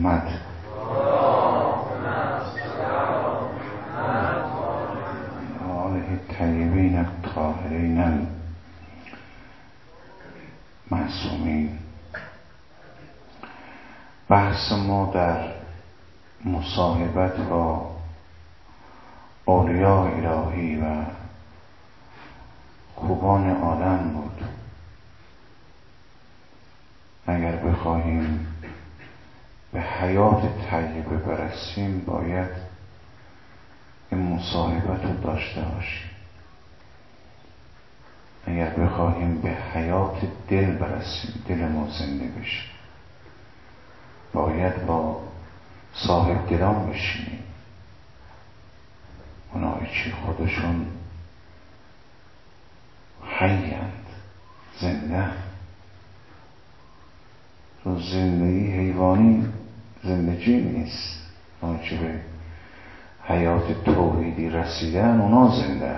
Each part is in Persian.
محمد آله الطیبین الطاهرین المعصومین. بحث ما در مصاحبت با اولیاء الهی و خوبان عالم بود. اگر بخواهیم به حیات طیبه برسیم باید این مصاحبت رو داشته باشیم. اگر بخواهیم به حیات دل برسیم، دل ما زنده بشه، باید با صاحب دلان بشینیم. اونایی که خودشون حیند، زنده. تو زندگی حیوانی زندگی نیست. اونایی که به حیات توحیدی رسیدن اونا زنده.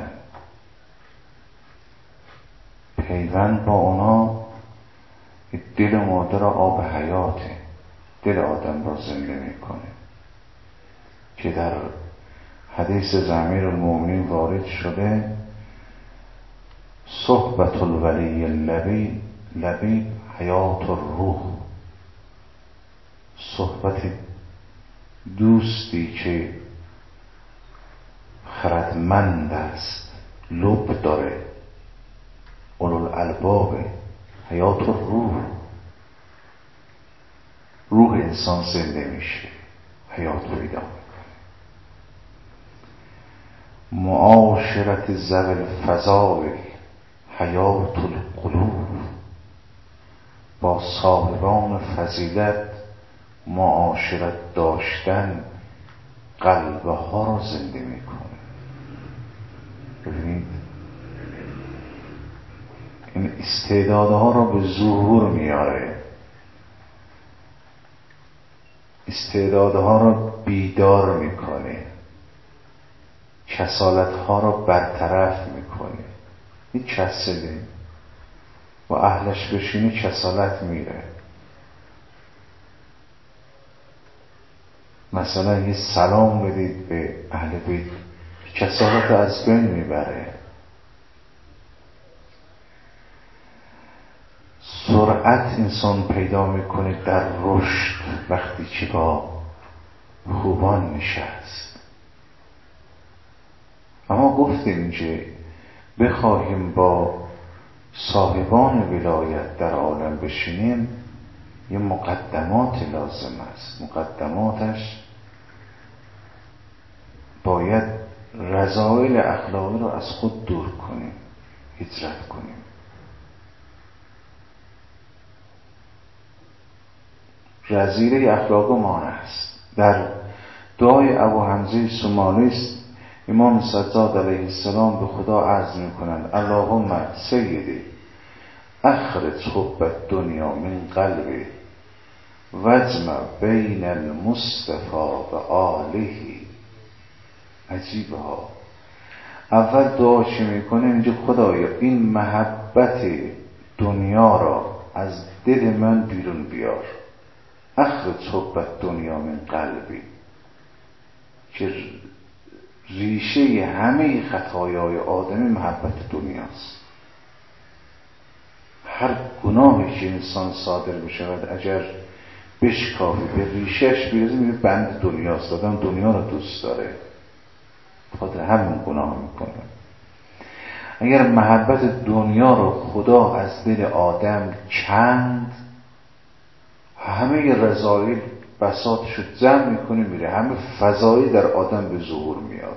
پیوند با اونا دل مادر آب حیاته، دل آدم را زنده میکنه که در حدیث امیر المؤمنین وارد شده صحبت الولی لبیب حیات الروح. صحبت دوستی که خردمند است، لب داره، اولوالالباب، حیات الروح. روح انسان زنده میشه، حیات پیدا میکنه. معاشرت ذوی الفضائل حیات القلوب. با صاحبان فضیلت معاشرت داشتن قلبها را زنده میکنه. ببینید این استعدادها را به ظهور میاره، استعدادها را بیدار میکنه، کسالتها را برطرف میکنه. این کسله و اهلش بشینه کسالت میره. مثلا یه سلام بدید به اهل بیت، کسالت از بین میبره. سرعت انسان پیدا میکنه در رشد وقتی که با خوبان نشست. اما گفتیم که بخواهیم با صاحبان ولایت در عالم بشینیم یه مقدمات لازم است. مقدماتش باید رذائل اخلاقی رو از خود دور کنیم، هجرت کنیم. رذیله اخلاق ما است. در دعای ابو حمزه سمالیست امام سجاد علیه السلام به خدا عرض میکنند اللهم سیدی اخرج حب الدنیا من قلبی واجمع بین المصطفى و آله. عجیبه ها. اول دعا چی میکنه؟ اینجا خدایا این محبت دنیا را از دل من بیرون بیار. اخرج حب الدنیا من قلبی، که ریشه همه خطایای آدمی محبت دنیاست. هر گناهی که انسان صادر بشود اگر بشکافی به ریشهش بیرزی میره بند دنیاست. آدم دنیا رو دوست داره، خاطر همین گناه میکنه. اگر محبت دنیا رو خدا از دل آدم کند، همه رذایل بساطش رو جمع میکنه میره، همه فضایی در آدم به ظهور میاد.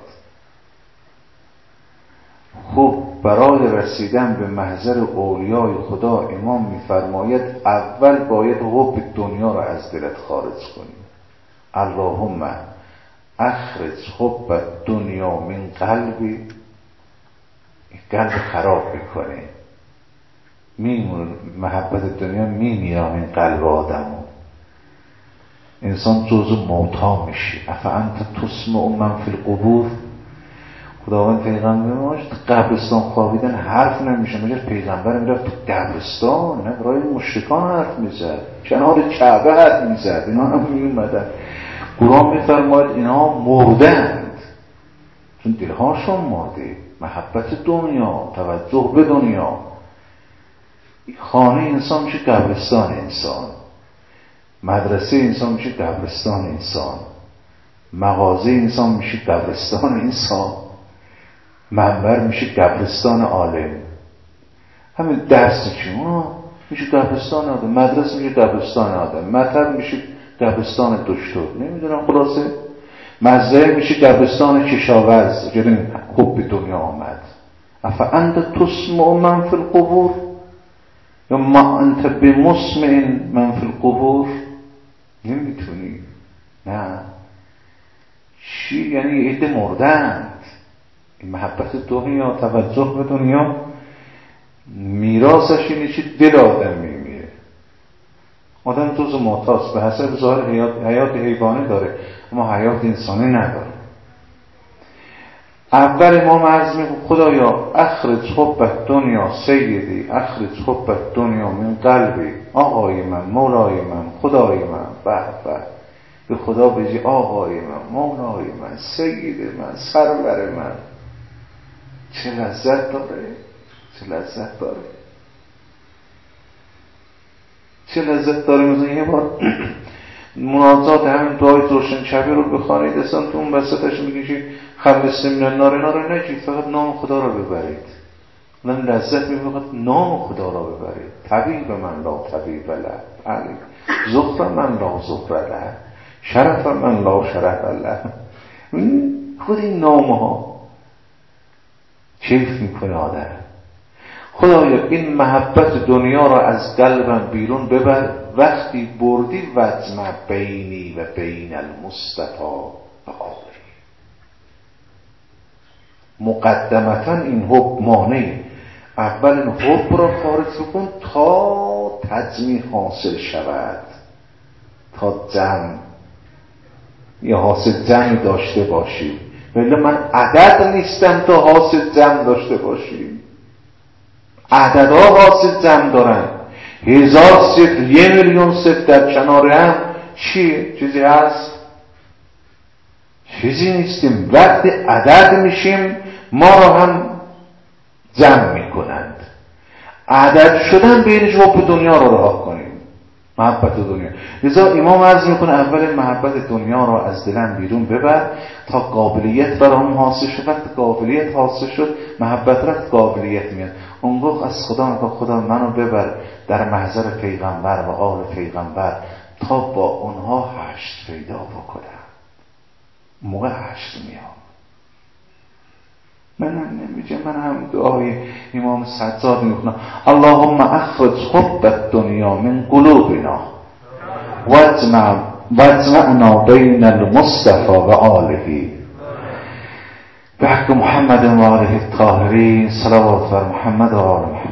خب برای رسیدن به محضر اولیای خدا امام میفرماید اول باید حب دنیا رو از دلت خارج کنی. اللهم اخرج حب الدنیا من قلبی. قلب خراب میکنه، محبت دنیا میمیرانه قلب آدمو. انسان جزو موتا میشه. افانت تسمع من فی القبور. خداوند پیغمبر ما قبرستان خوابیدن حرف نمیشه، مگر پیغمبر میرفت تو قبرستان نه برای مشرکان حرف میزد، کنار کعبه حرف میزد، اینا هم میومدن. قرآن میفرماید اینا مردند چون دلهاشون مرده. محبت دنیا، توجه به دنیا. خانه انسان میشه قبرستان انسان، مدرسه انسان میشه قبرستان انسان، مغازه انسان میشه قبرستان انسان، منبر میشه قبرستان عالم. همین درس چون میشه قبرستان آدم، مدرسه میشه قبرستان آدم، مطب میشه قبرستان دکتر، نمیدونم خلاصه مزرعه میشه قبرستان کشاورز. جلوی خوب به دنیا آمد. افانت تسمع من فی القبور یا ما انت بمسمع من فی القبور؟ نمیتونی. نه چی؟ یعنی عده مردند. این محبت دنیا، توجه به دنیا میراثش اینه چی؟ دل آدم میمیره. آدم جز معتاست، به حسب ظاهر حیات حیوانی داره اما حیات انسانی نداره. اول امام عرض میگه خدایا اخرج حب دنیا سیدی، اخرج حب دنیا من قلبی، آقای من، مولای من، خدای من. به خدا بگی آقای من، مولای من، سید من، سرور من. چه لذت داره، چه لذت داره، چه لذت داره. مثلا یه بار مناجات همین دعای روشن شبی رو بخوانید، اصلا تو اون وسطش میگه خلص من النار، اینا رو نگید، فقط نام خدا رو ببرید. من لذت میبرید، فقط نام خدا رو ببرید. طبیب من لا طبیب له، زخر من لا زخر له، شرف من لا شرف له. خود این نام ها کیف میکنه آدم. خدایا این محبت دنیا را از قلبم بیرون ببر، وقتی بردی وجمع بینی و بین المصطفی و آله. مقدمتا این حب مانع، اول این حب را خارج کن تا تجمیع حاصل شود، تا جمع یا حاصل جمع داشته باشی. ولی من عدد نیستم تا حاصل جمع داشته باشی. عددها حاصل جمع دارن، 1000 صفر، 1,000,000 صفر در کنار هم چیه؟ چیزی هست؟ چیزی نیستیم. وقتی عدد میشیم ما را هم جمع میکنند. عدد شدن بینش حب دنیا را رها کنیم، محبت دنیا. لذا امام عرض میکنه اول محبت دنیا را از دلم بیرون ببر تا قابلیت برام حاصل شد. وقتی قابلیت حاصل شد محبت رفت، قابلیت میاد. اون وقت از خدا میگه خدا منو ببر در محضر پیغمبر و آل پیغمبر تا با اونها حشر پیدا بکنم. موقع حشر میام. منم نمیگه، من هم دعای امام سجاد میخونم اللهم اخرج حب الدنیا من قلوبنا واجمعنا بین المصطفى و آله به حق محمد و آله الطاهرین. صلوات بر محمد و آل محمد.